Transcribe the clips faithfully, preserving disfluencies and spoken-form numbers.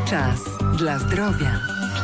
Czas dla zdrowia.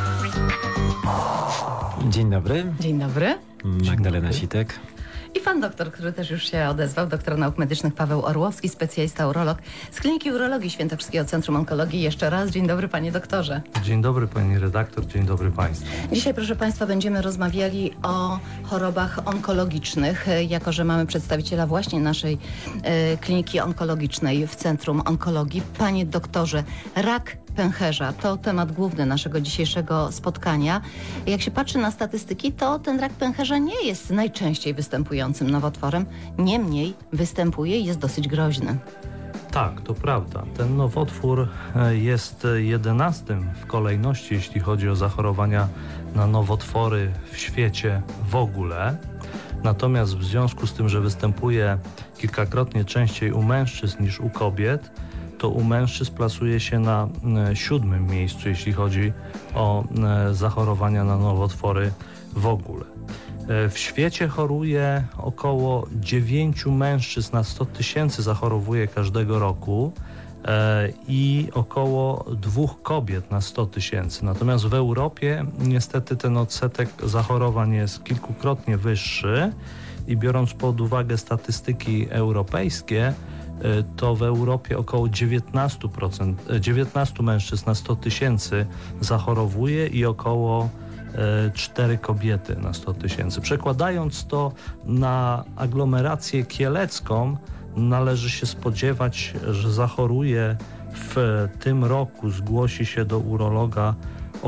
Dzień dobry. Dzień dobry. Magdalena Sitek. I pan doktor, który też już się odezwał, doktor nauk medycznych Paweł Orłowski, specjalista urolog z Kliniki Urologii Świętokrzyskiego Centrum Onkologii. Jeszcze raz dzień dobry, panie doktorze. Dzień dobry, pani redaktor, dzień dobry państwu. Dzisiaj, proszę państwa, będziemy rozmawiali o chorobach onkologicznych, jako że mamy przedstawiciela właśnie naszej e, kliniki onkologicznej w Centrum Onkologii. Panie doktorze, rak pęcherza to temat główny naszego dzisiejszego spotkania. Jak się patrzy na statystyki, to ten rak pęcherza nie jest najczęściej występującym nowotworem, niemniej występuje i jest dosyć groźny. Tak, to prawda. Ten nowotwór jest jedenastym w kolejności, jeśli chodzi o zachorowania na nowotwory w świecie w ogóle. Natomiast w związku z tym, że występuje kilkakrotnie częściej u mężczyzn niż u kobiet, to u mężczyzn plasuje się na siódmym miejscu, jeśli chodzi o zachorowania na nowotwory w ogóle. W świecie choruje około dziewięciu mężczyzn na sto tysięcy zachorowuje każdego roku i około dwóch kobiet na sto tysięcy. Natomiast w Europie niestety ten odsetek zachorowań jest kilkukrotnie wyższy i biorąc pod uwagę statystyki europejskie, to w Europie około dziewiętnaście procent, dziewiętnaście mężczyzn na sto tysięcy zachorowuje i około cztery kobiety na sto tysięcy. Przekładając to na aglomerację kielecką, należy się spodziewać, że zachoruje w tym roku, zgłosi się do urologa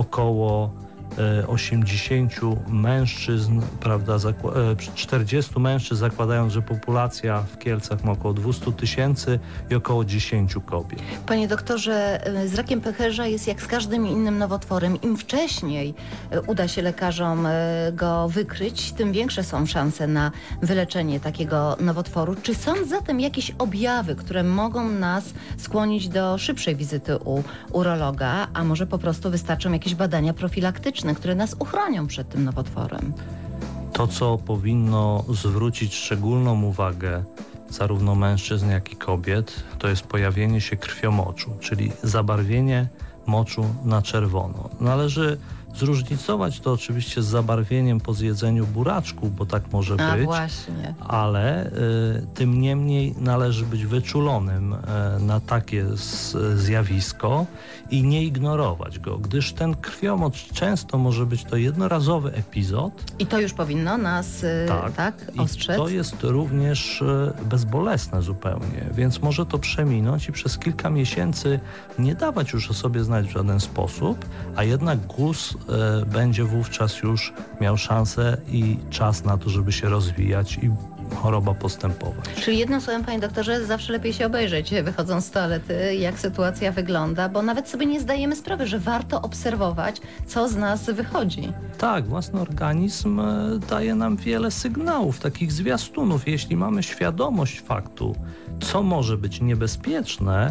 około osiemdziesięciu mężczyzn, prawda, czterdziestu mężczyzn, zakładając, że populacja w Kielcach ma około dwieście tysięcy i około dziesięciu kobiet. Panie doktorze, z rakiem pęcherza jest jak z każdym innym nowotworem. Im wcześniej uda się lekarzom go wykryć, tym większe są szanse na wyleczenie takiego nowotworu. Czy są zatem jakieś objawy, które mogą nas skłonić do szybszej wizyty u urologa, a może po prostu wystarczą jakieś badania profilaktyczne, które nas uchronią przed tym nowotworem? To, co powinno zwrócić szczególną uwagę zarówno mężczyzn, jak i kobiet, to jest pojawienie się krwiomoczu, czyli zabarwienie moczu na czerwono. Należy zróżnicować to oczywiście z zabarwieniem po zjedzeniu buraczku, bo tak może A, być, właśnie. ale y, tym niemniej należy być wyczulonym y, na takie z, zjawisko i nie ignorować go, gdyż ten krwiomocz często może być to jednorazowy epizod. I to już powinno nas y, tak, tak i ostrzec? to jest również y, bezbolesne zupełnie, więc może to przeminąć i przez kilka miesięcy nie dawać już o sobie znać w żaden sposób, a jednak guz y, będzie wówczas już miał szansę i czas na to, żeby się rozwijać i choroba postępować. Czyli jednym słowem, panie doktorze, zawsze lepiej się obejrzeć, wychodząc z toalety, jak sytuacja wygląda, bo nawet sobie nie zdajemy sprawy, że warto obserwować, co z nas wychodzi. Tak, własny organizm daje nam wiele sygnałów, takich zwiastunów. Jeśli mamy świadomość faktu, co może być niebezpieczne,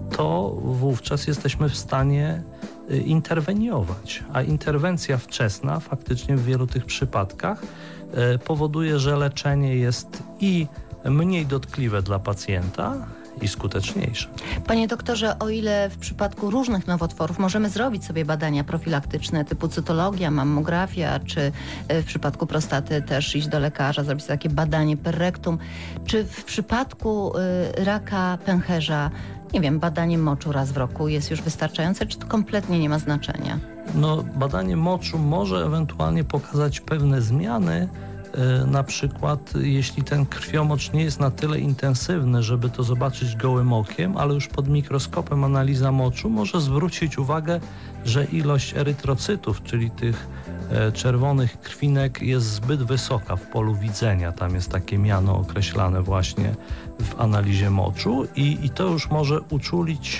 to wówczas jesteśmy w stanie interweniować. A interwencja wczesna faktycznie w wielu tych przypadkach powoduje, że leczenie jest i mniej dotkliwe dla pacjenta i skuteczniejsze. Panie doktorze, o ile w przypadku różnych nowotworów możemy zrobić sobie badania profilaktyczne typu cytologia, mammografia, czy w przypadku prostaty też iść do lekarza, zrobić takie badanie per rectum, czy w przypadku y, raka pęcherza, nie wiem, badanie moczu raz w roku jest już wystarczające, czy to kompletnie nie ma znaczenia? No, badanie moczu może ewentualnie pokazać pewne zmiany, yy, na przykład jeśli ten krwiomocz nie jest na tyle intensywny, żeby to zobaczyć gołym okiem, ale już pod mikroskopem analiza moczu może zwrócić uwagę, że ilość erytrocytów, czyli tych e, czerwonych krwinek jest zbyt wysoka w polu widzenia. Tam jest takie miano określane właśnie w analizie moczu i, i to już może uczulić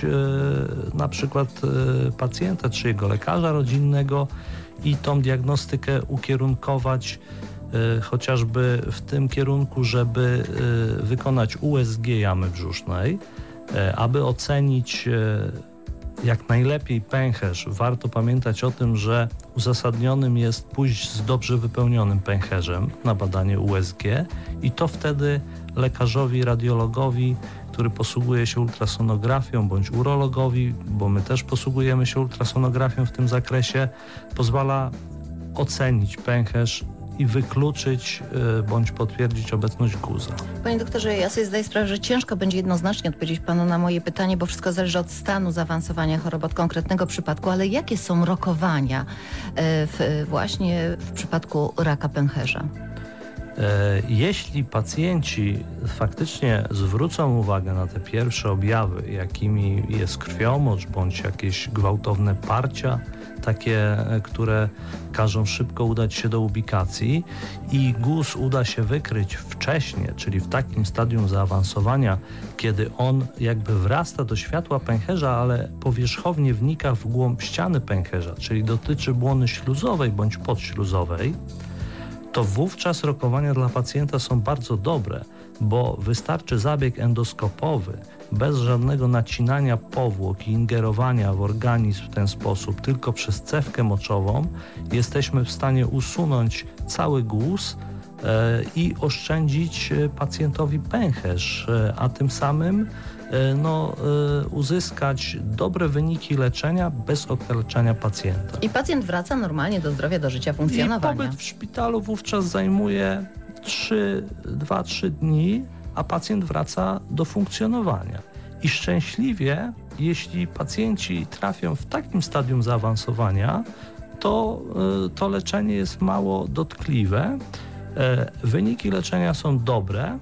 e, na przykład e, pacjenta czy jego lekarza rodzinnego i tą diagnostykę ukierunkować e, chociażby w tym kierunku, żeby e, wykonać U S G jamy brzusznej, e, aby ocenić e, jak najlepiej pęcherz. Warto pamiętać o tym, że uzasadnionym jest pójść z dobrze wypełnionym pęcherzem na badanie U S G i to wtedy lekarzowi, radiologowi, który posługuje się ultrasonografią, bądź urologowi, bo my też posługujemy się ultrasonografią w tym zakresie, pozwala ocenić pęcherz i wykluczyć y, bądź potwierdzić obecność guza. Panie doktorze, ja sobie zdaję sprawę, że ciężko będzie jednoznacznie odpowiedzieć panu na moje pytanie, bo wszystko zależy od stanu zaawansowania choroby, od konkretnego przypadku, ale jakie są rokowania y, w, właśnie w przypadku raka pęcherza? Jeśli pacjenci faktycznie zwrócą uwagę na te pierwsze objawy, jakimi jest krwiomocz bądź jakieś gwałtowne parcia, takie, które każą szybko udać się do ubikacji i guz uda się wykryć wcześniej, czyli w takim stadium zaawansowania, kiedy on jakby wrasta do światła pęcherza, ale powierzchownie wnika w głąb ściany pęcherza, czyli dotyczy błony śluzowej bądź podśluzowej, to wówczas rokowania dla pacjenta są bardzo dobre, bo wystarczy zabieg endoskopowy bez żadnego nacinania powłok i ingerowania w organizm w ten sposób, tylko przez cewkę moczową jesteśmy w stanie usunąć cały guz e, i oszczędzić pacjentowi pęcherz, e, a tym samym e, no, e, uzyskać dobre wyniki leczenia bez okaleczania pacjenta. I pacjent wraca normalnie do zdrowia, do życia, I funkcjonowania. pobyt w szpitalu wówczas zajmuje dwa trzy dni, a pacjent wraca do funkcjonowania. I szczęśliwie, jeśli pacjenci trafią w takim stadium zaawansowania, to y, to leczenie jest mało dotkliwe. Y, wyniki leczenia są dobre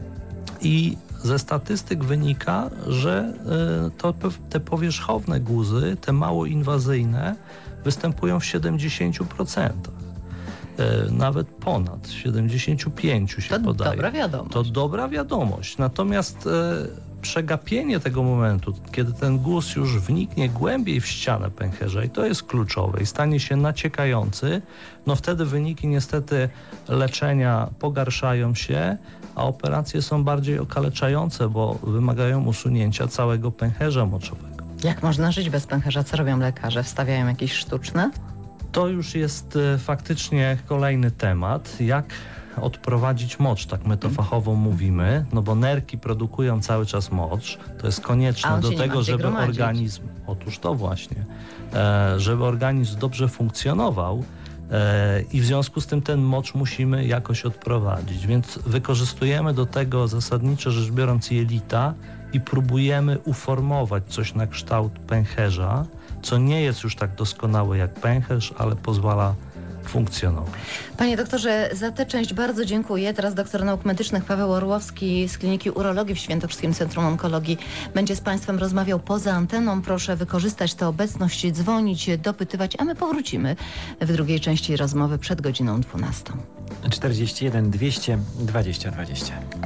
i ze statystyk wynika, że y, to, te powierzchowne guzy, te mało inwazyjne, występują w siedemdziesięciu procentach. Nawet ponad siedemdziesiąt pięć się to podaje. Dobra wiadomość. To dobra wiadomość. Natomiast e, przegapienie tego momentu, kiedy ten guz już wniknie głębiej w ścianę pęcherza i to jest kluczowe i stanie się naciekający, no wtedy wyniki niestety leczenia pogarszają się, a operacje są bardziej okaleczające, bo wymagają usunięcia całego pęcherza moczowego. Jak można żyć bez pęcherza? Co robią lekarze? Wstawiają jakieś sztuczne? To już jest e, faktycznie kolejny temat, jak odprowadzić mocz, tak my to fachowo mówimy, no bo nerki produkują cały czas mocz, to jest konieczne do tego, żeby gromadzić. organizm, otóż to właśnie, e, żeby organizm dobrze funkcjonował e, i w związku z tym ten mocz musimy jakoś odprowadzić, więc wykorzystujemy do tego zasadniczo rzecz biorąc jelita i próbujemy uformować coś na kształt pęcherza, co nie jest już tak doskonałe jak pęcherz, ale pozwala funkcjonować. Panie doktorze, za tę część bardzo dziękuję. Teraz doktor nauk medycznych Paweł Orłowski z Kliniki Urologii w Świętokrzyskim Centrum Onkologii będzie z Państwem rozmawiał poza anteną. Proszę wykorzystać tę obecność, dzwonić, dopytywać, a my powrócimy w drugiej części rozmowy przed godziną dwunastą. czterdzieści jeden dwieście dwadzieścia dwadzieścia.